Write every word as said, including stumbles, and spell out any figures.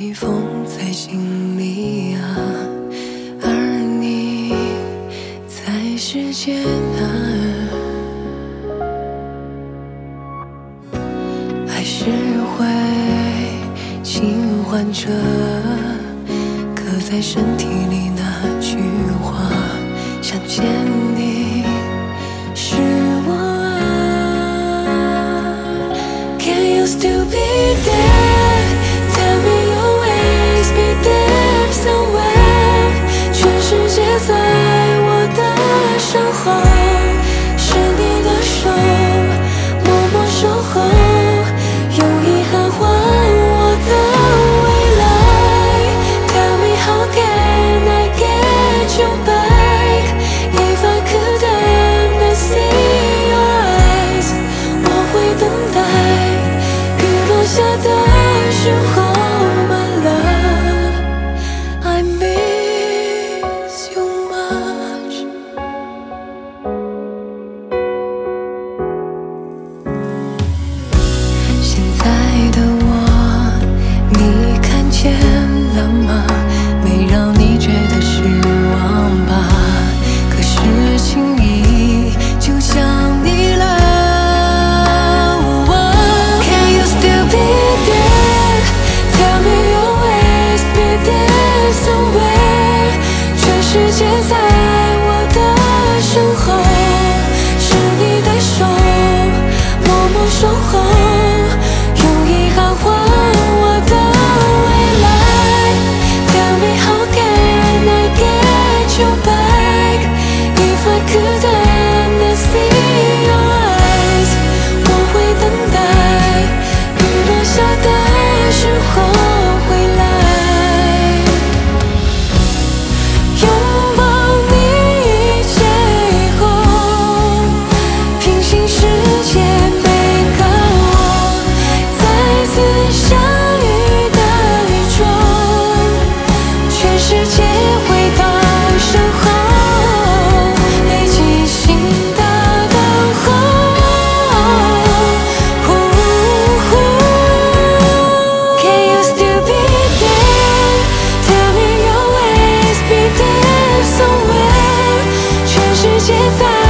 密封在心里啊，而你在世界那儿，还是会轻唤着刻在身体里那句话，想见你是我啊。 Can you still be there? Tell me you'll always be there somewhere. 全世界在我的身后，是你的手默默守候，用遗憾换我的未来。 Tell me how can I get you back? If I could ever see your eyes, 我会等待雨落下的时候 My love, I miss you much. 现在的我你看见了吗？没让你觉得失望吧，可是轻易就想你了。Can you still be there? Tell me you'll always be there somewhere. 全世界在我的身后，是你的手默默守候，用遗憾换我的未来。Tell me how can I get you back? If I could ever see your eyes, 我会等待雨落下的时候回来，拥抱你最后，平行世界每个我，再次相遇的雨中，全世界回到身后，背起新的等候。Can you still be there? Tell me you'll always be there somewhere. 全世界在